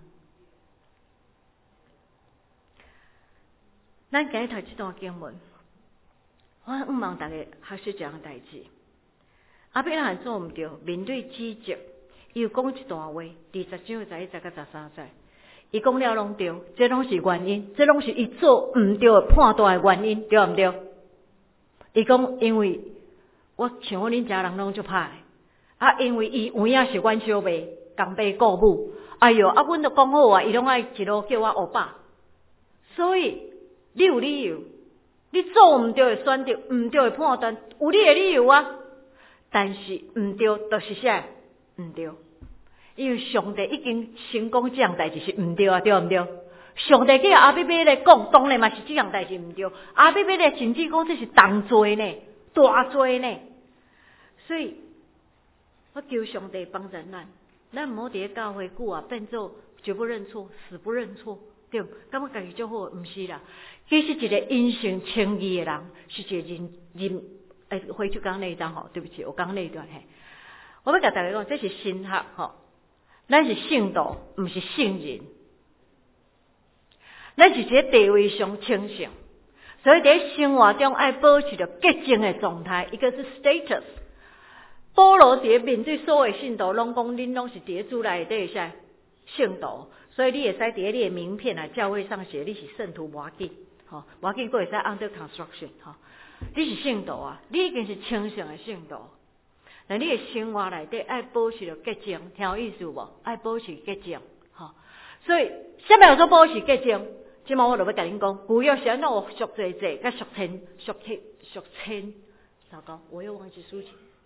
咱今日读这段经文，我望大家学习这样代志。阿比拉罕做毋对，面对指责，伊有讲一段话，20章11节到13节，伊讲了拢对，这拢是原因，这拢是伊做毋对的判断的原因，对毋对？伊讲，因为我像我恁家人拢足歹，因为伊有影是阮小妹，共爸顾母，阮都讲好伊拢爱一路叫我欧巴，所以。你有理由，你做毋对的选择，毋对的判断，有你的理由啊。但是毋对，就是啥毋对？因为上帝已经成功这样代志是毋对啊，对毋对？上帝叫阿比米勒讲，当然嘛是这样代志毋对。阿比米勒甚至讲这是重罪呢，大罪呢。所以，我求上帝帮助咱毋好伫咧教会久啊，变做绝不认错，死不认错。对，感觉家己足好，毋是啦。其实一个因信称义的人，是一个回去讲那一章吼，对不起，我讲那一段嘿。我要甲大家讲，这是神学吼，咱是圣道，毋是圣人。咱是一个地位上称圣，所以伫生活中爱保持着洁净的状态，一个是 status。保罗伫面对所有信徒，拢讲恁拢是伫主内底啥圣道。所以你会使伫你的名片啊，教会上写你是圣徒，无要紧，无要紧，佫会使 under construction，你是圣徒啊，你已经是称圣的圣徒。那你的生活内底爱保持着洁净，听有意思无？爱保持洁净，所以什么叫做保持洁净？即摆我就要甲恁讲，旧约时有赎罪祭，甲赎愆，糟糕，我又忘记数钱，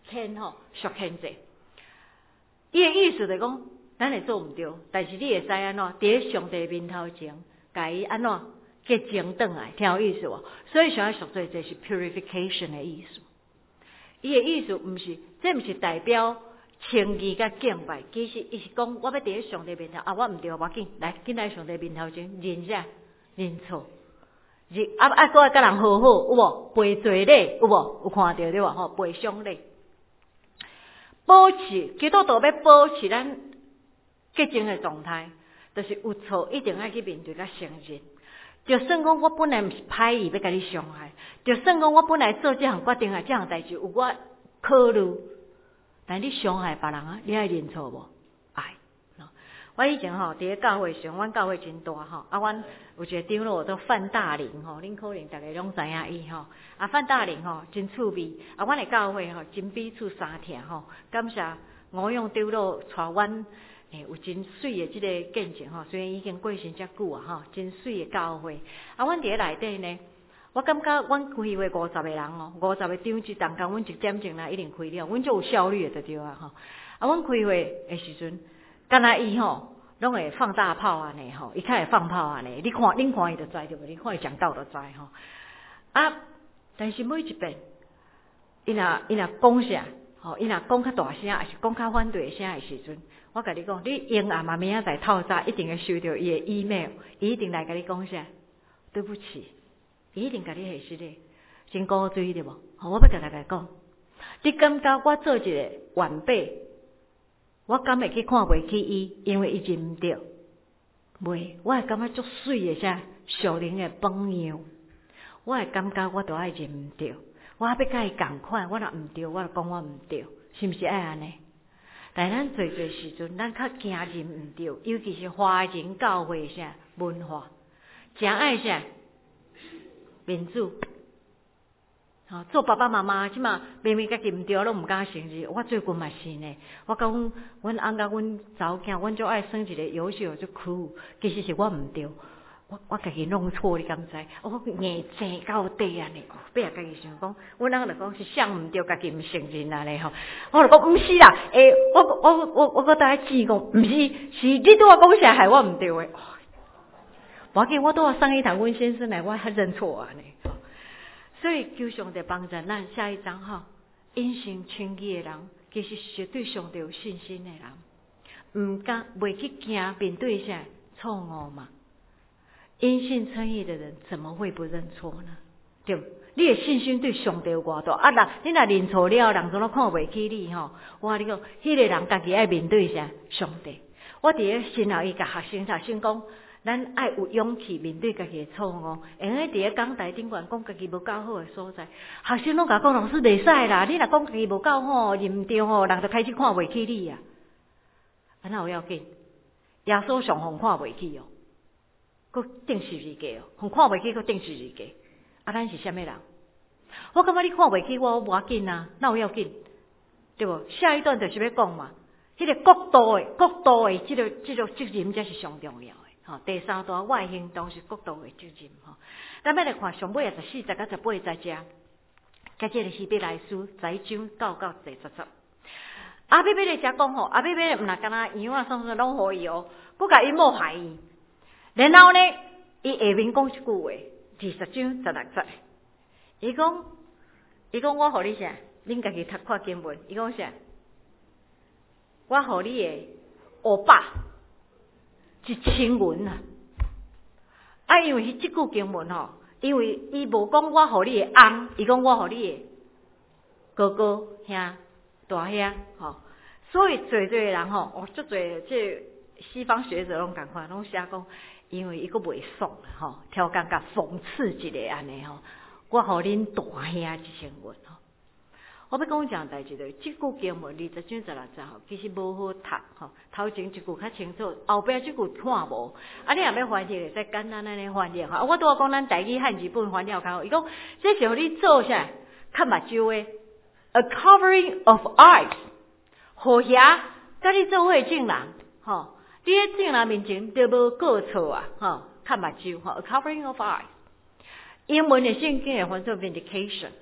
牵吼属牵制。伊的意思就是讲，咱会做毋对，但是你会使安怎？伫咧上帝面头前，甲伊安怎洁净转来，听有意思无？所以上帝属做这是 purification 的意思。伊的意思毋是，这毋是代表清义甲敬拜，其实伊是讲，我要伫咧上帝面头啊，我毋对，无要紧，来紧来上帝面头前认啥？认错。搁爱甲人和好，有无？赔罪礼，有无？有看到对无？吼，赔偿礼。保持基督徒要保持咱洁净的状态，就是有错一定要去面对甲承认。就算讲我本来毋是歹意要甲你伤害，就算讲我本来做这项决定啊，这项代志有我考虑，但你伤害别人啊，你爱认错无？爱。我以前吼伫咧教会上，阮教会真大吼，啊，阮有一个长老叫范大林吼，恁可能大家拢知影伊吼。啊，范大林吼真趣味，啊，阮的教会吼真彼此相听吼，感谢吴用长老带阮。有真水的这个见证吼，虽然已经过身遮久啊吼，真水的教会。啊，阮伫咧内底呢，我感觉阮开会50个人哦，50个长级，当工阮1点钟啦一定开了，阮就有效率的就对啊吼。啊，阮开会的时阵，敢若伊吼，拢会放大炮安尼吼，伊较会放炮安尼，恁看伊就知对无？你看伊讲到就知吼。啊，但是每一遍，伊若讲啥，吼，伊若讲较大声，还是讲较反对的声的时阵。我甲你讲，你永暗嘛明仔载透早一定会收到伊的 email， 伊一定来甲你讲啥？对不起，伊一定甲你下失礼，真古锥对无？我要甲大家讲，你感觉我做一个晚辈，我敢会去看袂起伊，因为伊认毋对，袂，我会感觉足水的啥属灵的榜样，我会感觉我都爱认毋对，我要甲伊共款，我若毋对，我就讲我毋对，是毋是爱安尼？但咱做时阵，咱较惊认毋对，尤其是华人教会啥文化，诚爱啥民主。做爸爸妈妈即嘛明明家己毋对，拢毋敢承认。我最近嘛是呢，我甲阮翁甲阮查某囝，阮就爱生一个优秀就酷，其实是我毋对。我家己弄错，你敢知？我硬正到底安尼，别家己想讲，阮翁就讲是想毋对，家己毋承认安尼吼。我就讲毋是啦，我搁大家指讲，毋是，是你对我讲啥害我毋对诶。无要紧，我都要上一堂阮先生来，我还认错安尼。所以求上帝帮助咱下一章吼，因信称义诶人，其实是对上帝有信心诶人，毋敢袂去惊面对啥错误嘛。因信称义的人怎么会不认错呢？对，你的信心对上帝有偌大啊！你若认错了，人总都看袂起你吼。我跟你讲，迄个人家己爱面对啥上帝。我伫咧新学伊甲学生讲，咱爱有勇气面对家己的错误。因为伫咧讲台顶悬讲家己无够好的所在，学生拢甲讲老师袂使啦。你若讲家己无够好，认唔对吼，人就开始看袂起你啊。安那有要紧？耶稣上互看袂起哦。佫定十字架哦，互看袂起佫定十字架。啊，咱是啥物人？我感觉你看袂起我，无要紧啊，哪有要紧？对无？下一段就是要讲嘛，迄个国度的即个责任才是上重要的。吼，第三段我的行动是国度的责任吼。咱要来看上尾14节到18节遮，甲即个希伯来书10章9到10。阿伯伯咧遮讲吼，阿伯伯毋若干那样啊，算拢可以哦，佫甲伊某害伊。然后呢，伊下面讲一句话，20章16节，伊讲我互你啥？恁家己读看经文，伊讲啥？我互你的500一千文啊！啊，因为即句经文吼，因为伊无讲我互你的翁，伊讲我互你的哥哥兄大兄吼，所以侪人吼，足侪即西方学者拢共款，拢写讲。因为伊个袂爽吼，挑工甲讽刺一个安尼吼，我互恁大兄一千文吼。我要讲一样代志就是，即句经文20章16节吼，其实无好读吼。头前一句较清楚，后壁即句看无。啊，你若要翻译，会使简单安尼翻译吼。我拄仔讲咱台语汉字本翻译较好，伊讲这是互你做啥？看目睭诶 ，a covering of eyes， 互遐甲你做伙证人吼。你咧证人面前就无过错啊，吼，看目睭吼 ，a covering of eyes。英文的圣经会翻做 vindication，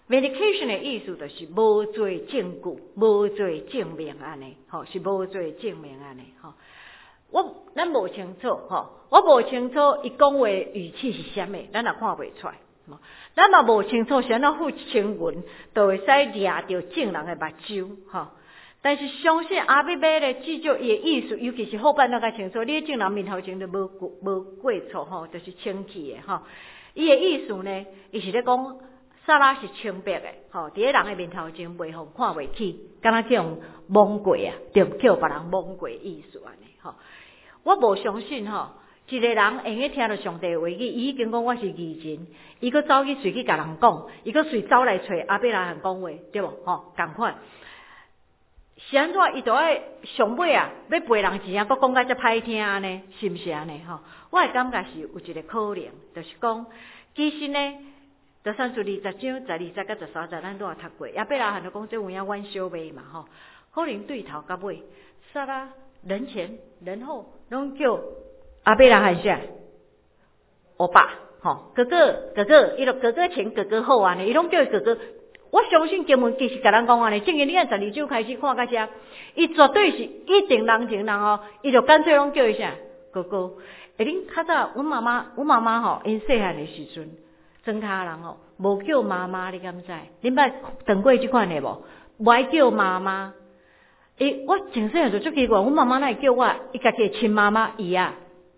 vindication 的意思就是无做证据，无做证明安尼，是无做证明安尼，咱无清楚，我无清楚伊讲话语气是啥物，咱也看袂出来。咱嘛无清楚，谁那副清文就会使掠着证人的目睭，但是相信阿比买咧，记住伊的意思，尤其是后半段较清楚，你证人面头前都无过错，就是清气的，伊的意思呢，伊是咧讲撒拉是清白的，伫咧人的面头前袂互看袂起，敢若叫人蒙过啊，对，叫别人蒙过意思安尼，我无相信一个人会去听到上帝的话语，伊已经讲我是义人，伊佫走去随去甲人讲，伊佫随走来找阿伯拉罕讲话，对无？同款。是安怎？伊就爱上尾啊，要赔人钱啊，佫讲甲遮歹听安尼，是毋是安尼？我会感觉是有一个可能，就是讲，其实呢，就算是20章、12章、13章，咱都有读过。阿伯拉罕就讲这有影阮小妹嘛，可能对头到尾，撒拉人前人后拢叫阿伯拉罕啥？欧巴，哥哥，伊就哥哥前哥哥后安尼，伊拢叫伊哥哥。我相信经文其实甲咱讲安尼，正经你按12章开始看到遮，伊绝对是一定人情人伊就干脆拢叫伊啥哥哥。恁较早，阮妈妈因细汉的时阵，庄脚人无叫妈妈，你敢知？恁捌当过即款的无？无爱叫妈妈。我真细汉就足奇怪，阮妈妈哪会叫我伊家己亲妈妈姨啊，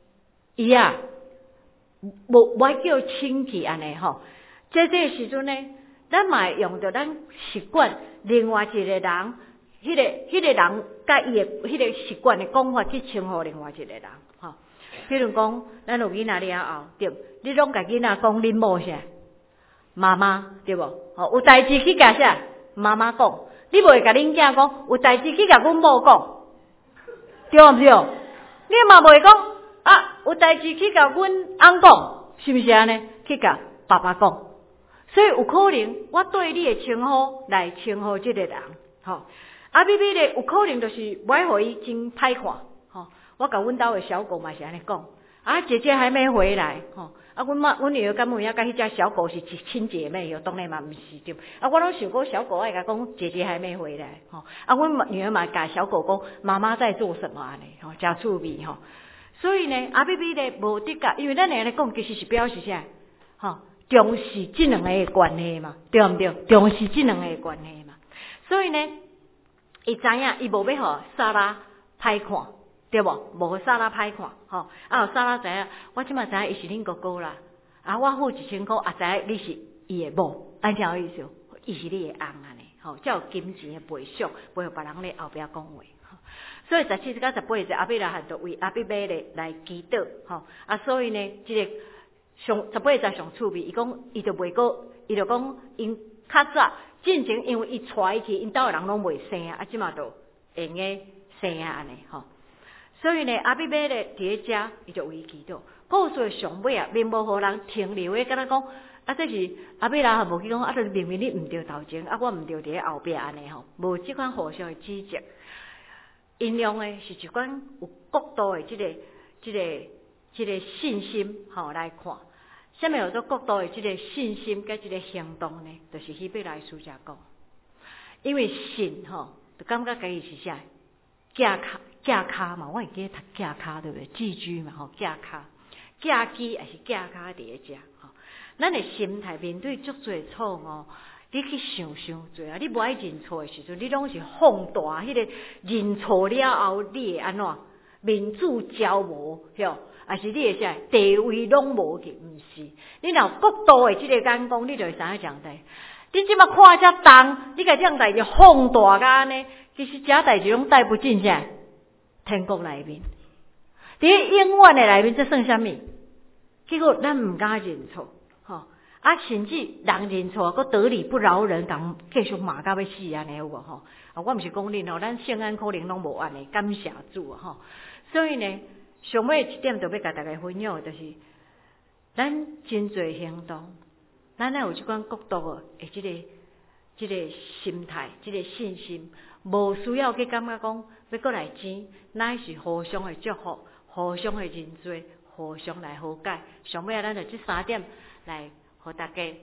无爱叫亲戚安尼这个时阵呢？咱嘛会用着咱习惯，另外一个人，迄个人甲伊的迄个习惯的讲法去称呼另外一个人，比如讲，咱有囡仔了后，对，你拢甲囡仔讲恁某啥，妈妈，对无？有代志去甲啥，妈妈讲，你袂甲恁囝讲，有代志去甲阮某讲，对毋对？你嘛袂讲啊，有代志去甲阮翁讲，是毋是安尼？去甲爸爸讲。所以有可能，我对你的称呼来称呼这个人，阿比比咧有可能就是我互伊真歹看，我甲阮兜的小狗嘛是安尼讲，姐姐还没回来，阮女儿敢有影甲迄只小狗是亲姐妹哟，当然嘛毋是对，我拢想过小狗爱甲讲姐姐还没回来，阮女儿嘛甲小狗讲妈妈在做什么安尼，真趣味所以呢，阿比比咧无得甲，因为咱安尼讲其实是表示啥，重视这两个的关系嘛，对毋对？重视这两个的关系嘛，所以呢，伊知影伊无要互撒拉歹看，对无？无互撒拉歹看，撒拉知影，我即马知影伊是恁哥哥啦，我付1000块，知影你是伊的某，安怎有意思？伊是你的翁安尼，才有金钱的赔偿，袂互别人咧后壁讲话。所以17到18节，阿比拉罕就为阿比买咧来祈祷，所以呢，这个。上18节上趣味，伊讲伊就袂过，伊就讲因较早进前，因为伊带去，因兜的人拢袂生啊，即马就会用个生啊安尼所以呢，阿比买咧伫咧遮，伊就为伊祈祷。故事上尾并无互人停留诶，敢若讲这是阿比拉罕无去讲这明明你毋对头前，我毋对伫咧后壁安尼无即款互相诶指责。因用诶是一款有角度诶，这个信心来看，什么叫做角度的这个信心甲这个行动呢？就是希伯来书讲，因为信就感觉家己是啥架骹嘛，我会记得读架骹对不对？寄居嘛架骹架基还是架骹伫咧遮咱的心态面对足多错你去想做你无爱认错的时阵，你拢是放大迄个认错了后，你会安怎面子焦无还是你会啥地位拢无去？毋是，你若角度的这个眼光，你就会知影讲代。你即马看遮重，你甲这样代志放大甲安尼，其实遮代志拢带不进啥天国内面。伫永远的内面，这算啥物？结果咱毋敢认错，甚至人认错，佫得理不饶人，共继续骂到要死安尼有无我毋是讲恁咱圣安可能拢无安尼，感谢主所以呢。上尾一点就要甲大家分享，就是咱真侪行动，咱要有这款角度的这个心态、这个信心，无需要去感觉讲要过来争，乃是互相的祝福、互相的认罪、互相来和解。上尾咱就这3点来和大家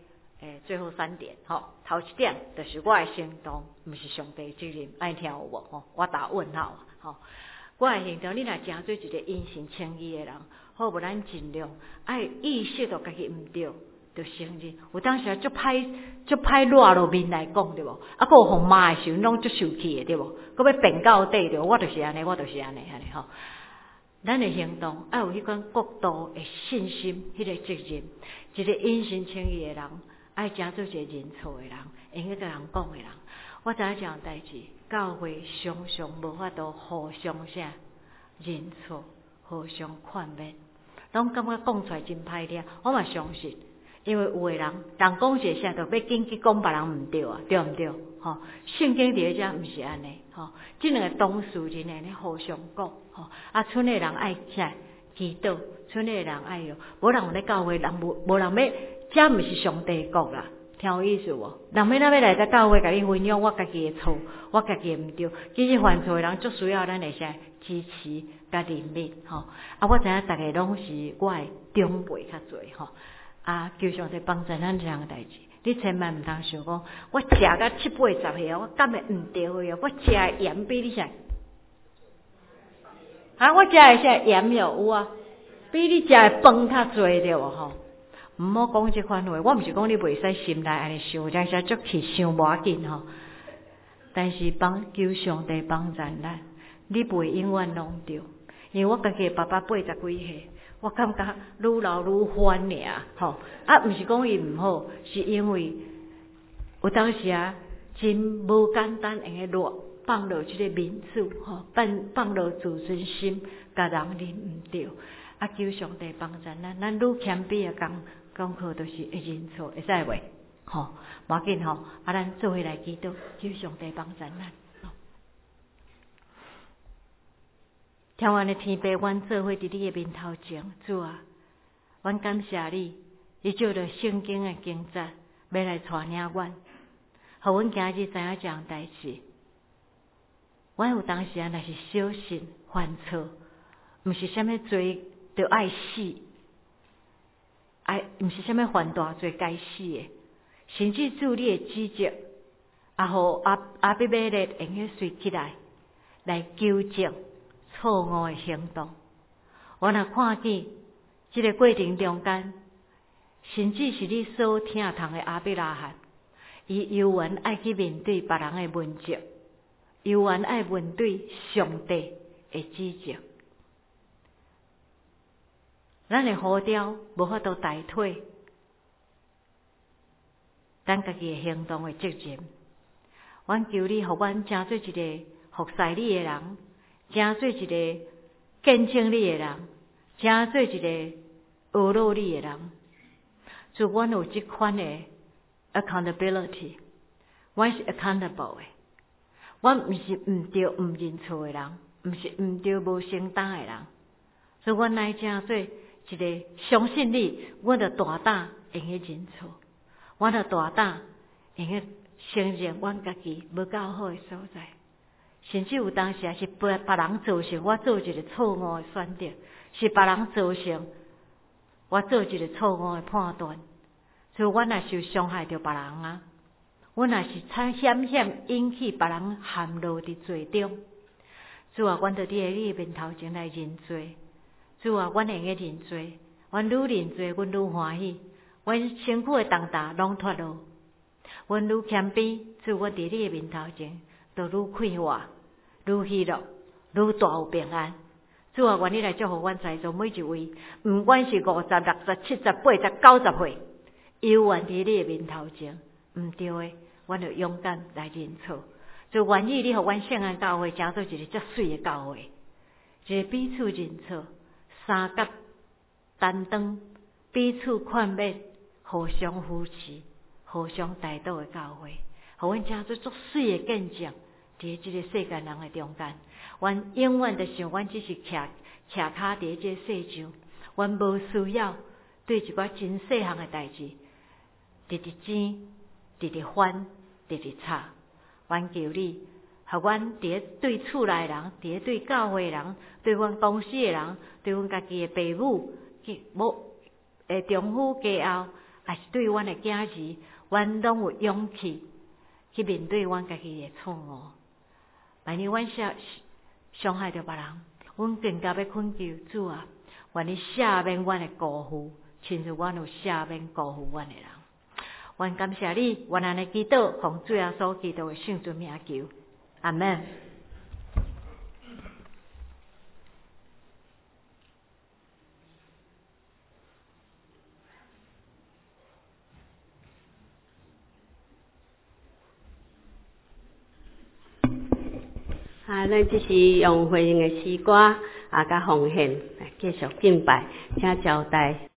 最后3点头一点就是我的行动不是上帝责任，爱听有无我打问号我的行动，你若真做一个因信称义的人，好无咱尽量爱意识到家己毋对，就承认。有当时足歹落落面来讲对无？啊，佫有互骂的时候，拢足受气的对无？佫要辩到底对，我就是安尼咱的行动爱有迄款国度的信心，迄个责任。一个因信称义的人，爱真做一个认错的人，会去甲人讲的人。我知影这样代志，教会常常无法度互相啥认错，互相宽免，拢感觉讲出来真歹听。我嘛相信，因为有的人讲一个啥，就要紧去讲别人毋对啊，对毋对？圣经伫咧遮毋是安尼，即两个当事人会咧互相讲，剩的人爱啥祈祷，剩的人爱哟，无人有咧教会，人无人要，遮毋是上帝国啦。听有意思无？人要咱要来在教会甲你分享我家己的错，我家己的毋对。其实犯错的人，足需要咱的啥支持甲怜悯我知影逐个拢是我的长辈较侪求上帝帮助咱这样的代志。你千万毋通想讲，我食到7、80岁我敢会毋对的我食的盐比你啥我食的啥盐有啊，比你食的饭较侪对无毋好讲即款话，我毋是讲你袂使心内安尼想，真是足气想无要紧但是求上帝帮助咱，你袂永远拢对。因为我家己的爸爸80几岁，我感觉愈老愈烦尔毋是讲伊毋好，是因为有当时真无简单会放落即个民主放落自尊心，甲人认毋对求上帝帮助咱愈谦卑的功课都是会认错，会使袂？无要紧咱做伙来祈祷，求上帝帮助咱。天愿的天父，阮做伙伫你的面头前，主啊，阮感谢你，你照着圣经的经节要来带领阮，互阮今日知影这样代志。阮有当时若是小心犯错，毋是啥物罪就爱死。毋是啥物犯大罪该死的，甚至主你的指责，互阿比米勒用去随起来纠正错误的行动。我若看见这个过程中间，甚至是你所疼痛的阿比拉罕，伊犹原爱去面对别人的问责，犹原爱面对上帝的指责。咱的呼召无法度代替咱家己的行动的责任。阮求你，互阮成做一个服侍你的人，成做一个见证你的人，成做一个学习你的人。就阮有这款的 accountability， 阮是 accountable 的。阮毋是毋对毋认错的人，毋是毋对无承担的人。所以阮来成做一个相信你，我着大胆用去认错，我着大胆用去承认阮家己无够好的所在，甚至有当时是别人造成我做一个错误的选择，是别人造成我做一个错误的判断，所以我若受伤害到别人我若是险引起别人陷落伫罪中，主啊，阮着伫你的面头前来认罪。主啊，阮会用认罪，阮愈认罪，阮愈欢喜，阮身躯的重担拢脱落，阮愈谦卑。主，阮伫你的面头前，就愈快活，愈喜乐，愈大有平安。主啊，愿你来祝福阮在座每一位，毋管是50、60、70、80、90岁，犹原伫你的面头前，毋对的，阮就勇敢来认错。就愿意你互阮圣安教会成做一个遮水的教会，一个彼此认错。三角担当，彼此宽免，互相扶持，互相带导的教会，互阮成做足水的见证，伫即个世间人的中间，阮永远着想，阮只是徛骹伫即个世上，阮无需要对一寡真细项的代志，直争，直翻，直吵。阮求你，互阮伫对厝内人，伫对教会人，对阮公司的人，对阮家己的父母、丈夫、家后， 还是对阮的囝儿，阮拢有勇气去面对阮家己的错误。万一阮伤害着别人，阮更加要恳求主啊，愿你赦免阮的辜负，亲像阮有赦免辜负阮的人。愿感谢你，愿安尼祈祷，奉主耶稣基督的圣尊名求，阿门。 咱这是用回应的诗歌，甲奉献，继续敬拜，请交代。